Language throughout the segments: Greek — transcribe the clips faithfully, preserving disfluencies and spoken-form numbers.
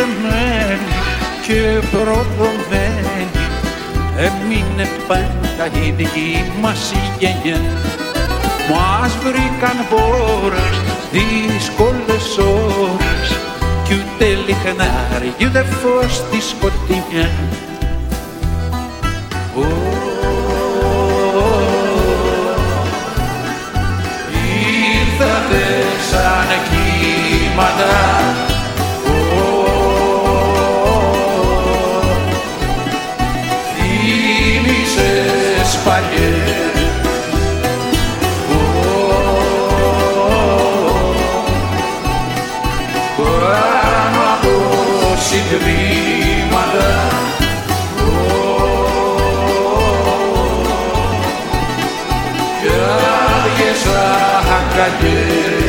παντρεμένη και προδομένη, έμεινε πάντα η δική μας η γενιά. Μας βρήκαν βόρες δύσκολες ώρες κι ούτε λιχνάρι κι ούτε φως στη σκοτεινιά. Ήρθατε σαν κύματα, θύμισες παλιές, πάνω από συγκρήματα, κι άδειες αγκαλιές.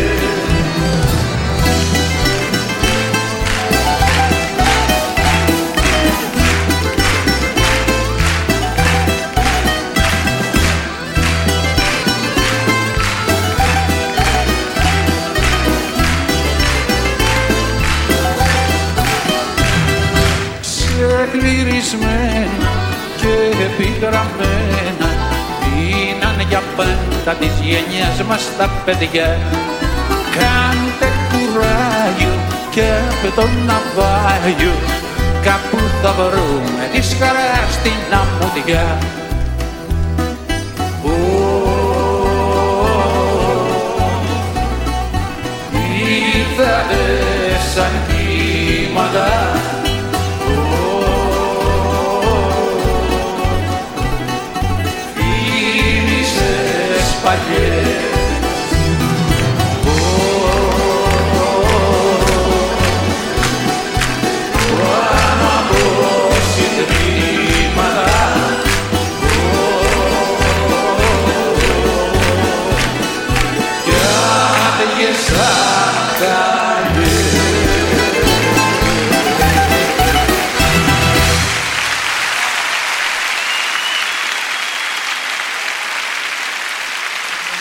Κλειρισμένα και επιγραμμένα μείναν για πάντα της γενιάς μας τα παιδιά. Κάντε κουράγιο και από το ναυάγιο, κάπου θα βρούμε τη χαρά στην αμμουδιά.